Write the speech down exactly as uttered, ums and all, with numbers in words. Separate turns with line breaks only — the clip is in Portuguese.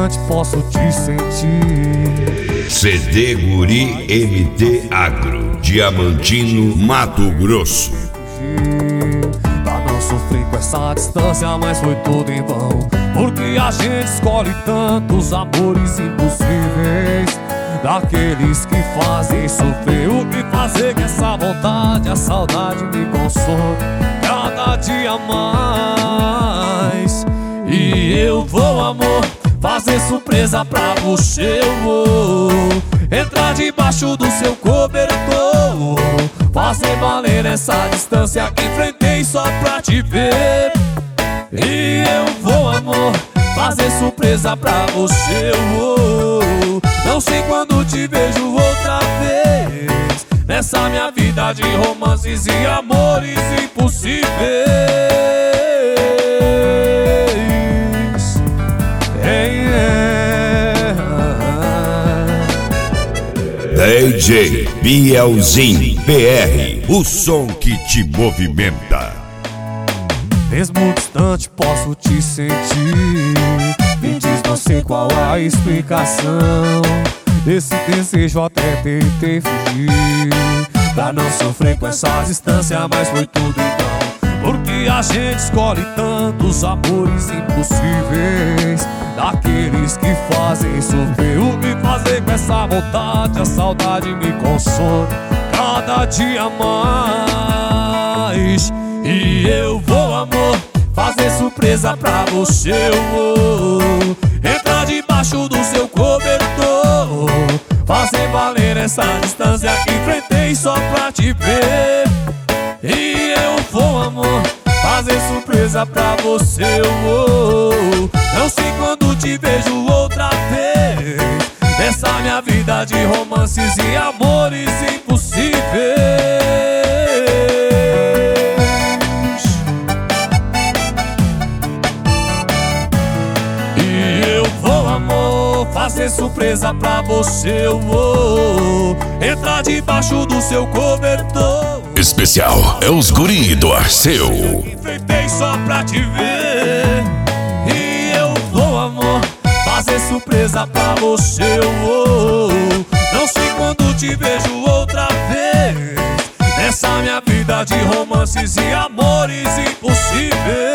distante posso te sentir.
C D Guri M T Agro, Diamantino, Mato Grosso.
Pra não sofrer com essa distância, mas foi tudo em vão, porque a gente escolhe tantos amores impossíveis, daqueles que fazem sofrer. O que fazer com essa vontade? A saudade me consome cada dia mais. E eu vou, amor, fazer surpresa pra você. Eu vou entrar debaixo do seu cobertor, fazer valer essa distância que enfrentei só pra te ver. E eu vou, amor, fazer surpresa pra você. Eu vou, não sei quando te vejo outra vez, nessa minha vida de romances e amores impossíveis. Hey, yeah.
D J Bielzinho P R, o som que te movimenta.
Mesmo distante posso te sentir. Me diz, não sei qual a explicação desse desejo, até tentei fugir pra não sofrer com essa distância, mas foi tudo então, porque a gente escolhe tantos amores impossíveis, daqueles que fazem sofrer. O que fazer com essa vontade? A saudade me consome cada dia mais. E eu vou, amor, fazer surpresa pra você. Eu vou entrar debaixo do seu cobertor, fazer valer essa distância que enfrentei só pra te ver. E eu vou, amor, fazer surpresa pra você. Eu vou, não sei quando te vejo outra vez, nessa minha vida de romances e amores impossíveis. Fazer surpresa pra você. Eu vou entrar debaixo do seu cobertor.
Especial é os Guri do Arceu.
Enfrentei só pra te ver. E eu vou, amor, fazer surpresa pra você. Eu vou, não sei quando te vejo outra vez, nessa minha vida de romances e amores impossíveis.